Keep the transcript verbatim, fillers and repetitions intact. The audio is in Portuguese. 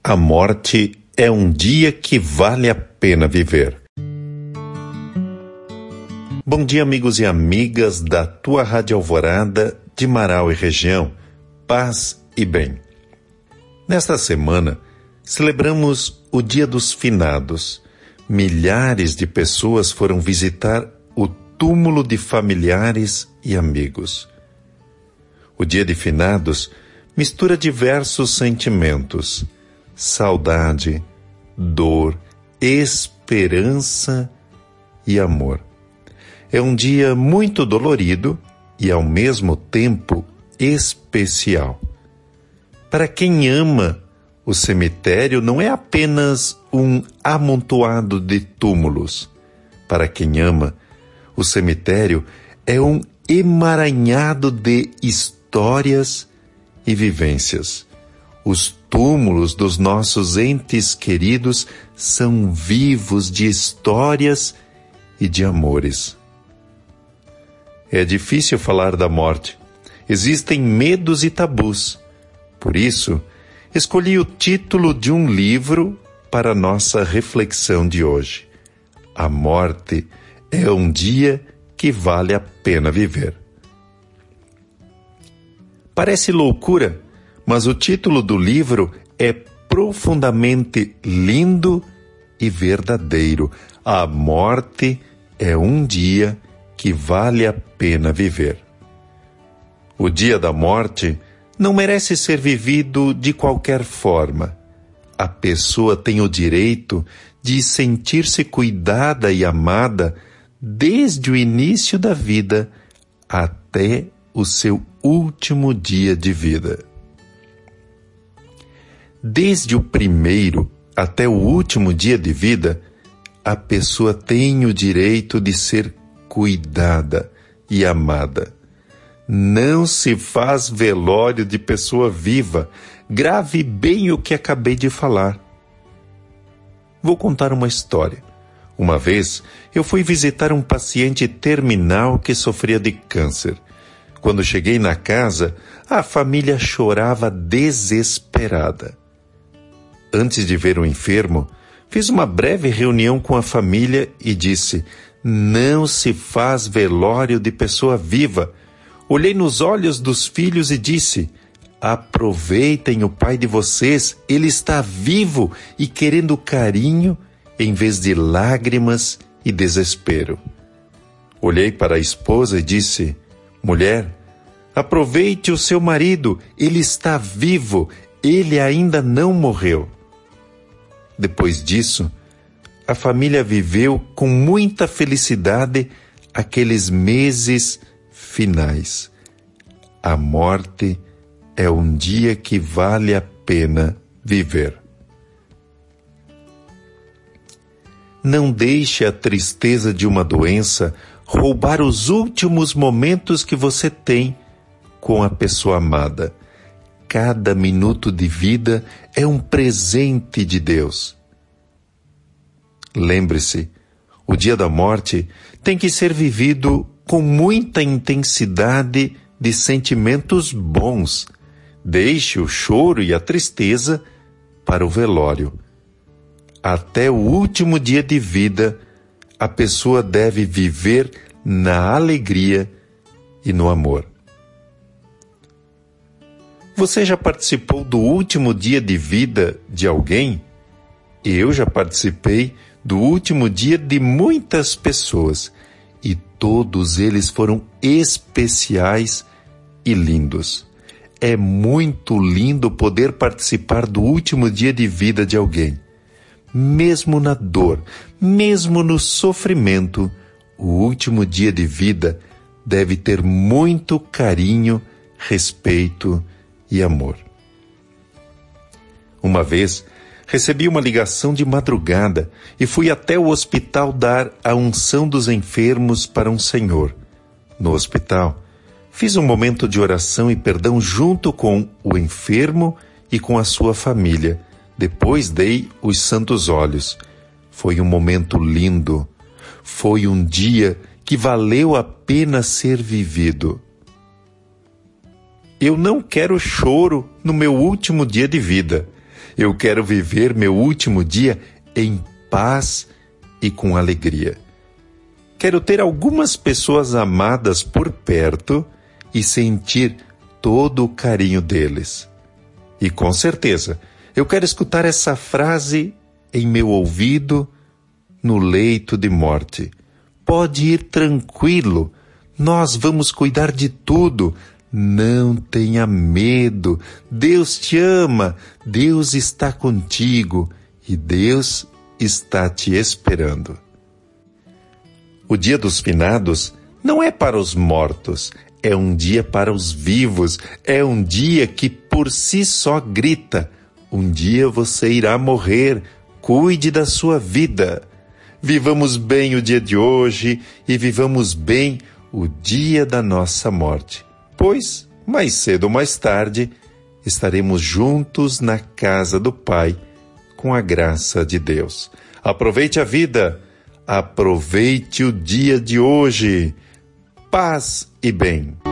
A morte é um dia que vale a pena viver. Bom dia, amigos e amigas da tua Rádio Alvorada de Marau e região. Paz e bem. Nesta semana, celebramos o Dia dos Finados. Milhares de pessoas foram visitar o túmulo de familiares e amigos. O Dia de Finados mistura diversos sentimentos: saudade, dor, esperança e amor. É um dia muito dolorido e, ao mesmo tempo, especial. Para quem ama, o cemitério não é apenas um amontoado de túmulos. Para quem ama, o cemitério é um emaranhado de histórias e vivências. Os túmulos dos nossos entes queridos são vivos de histórias e de amores. É difícil falar da morte. Existem medos e tabus. Por isso, escolhi o título de um livro para nossa reflexão de hoje. A morte é um dia que vale a pena viver. Parece loucura, mas o título do livro é profundamente lindo e verdadeiro. A morte é um dia que vale a pena viver. O dia da morte não merece ser vivido de qualquer forma. A pessoa tem o direito de sentir-se cuidada e amada desde o início da vida até o seu último dia de vida. Desde o primeiro até o último dia de vida, a pessoa tem o direito de ser cuidada e amada. Não se faz velório de pessoa viva. Grave bem o que acabei de falar. Vou contar uma história. Uma vez, eu fui visitar um paciente terminal que sofria de câncer. Quando cheguei na casa, a família chorava desesperada. Antes de ver o enfermo, fiz uma breve reunião com a família e disse: não se faz velório de pessoa viva. Olhei nos olhos dos filhos e disse: aproveitem o pai de vocês, ele está vivo e querendo carinho em vez de lágrimas e desespero. Olhei para a esposa e disse: mulher, aproveite o seu marido, ele está vivo, ele ainda não morreu. Depois disso, a família viveu com muita felicidade aqueles meses finais. A morte é um dia que vale a pena viver. Não deixe a tristeza de uma doença roubar os últimos momentos que você tem com a pessoa amada. Cada minuto de vida é um presente de Deus. Lembre-se, o dia da morte tem que ser vivido com muita intensidade de sentimentos bons. Deixe o choro e a tristeza para o velório. Até o último dia de vida, a pessoa deve viver na alegria e no amor. Você já participou do último dia de vida de alguém? Eu já participei do último dia de muitas pessoas e todos eles foram especiais e lindos. É muito lindo poder participar do último dia de vida de alguém. Mesmo na dor, mesmo no sofrimento, o último dia de vida deve ter muito carinho, respeito e amor. Uma vez, recebi uma ligação de madrugada e fui até o hospital dar a unção dos enfermos para um senhor. No hospital, fiz um momento de oração e perdão junto com o enfermo e com a sua família. Depois dei os santos óleos. Foi um momento lindo. Foi um dia que valeu a pena ser vivido. Eu não quero choro no meu último dia de vida. Eu quero viver meu último dia em paz e com alegria. Quero ter algumas pessoas amadas por perto e sentir todo o carinho deles. E com certeza, eu quero escutar essa frase em meu ouvido no leito de morte. Pode ir tranquilo, nós vamos cuidar de tudo. Não tenha medo, Deus te ama, Deus está contigo e Deus está te esperando. O dia dos finados não é para os mortos, é um dia para os vivos, é um dia que por si só grita: um dia você irá morrer, cuide da sua vida. Vivamos bem o dia de hoje e vivamos bem o dia da nossa morte. Pois, mais cedo ou mais tarde, estaremos juntos na casa do Pai, com a graça de Deus. Aproveite a vida, aproveite o dia de hoje. Paz e bem.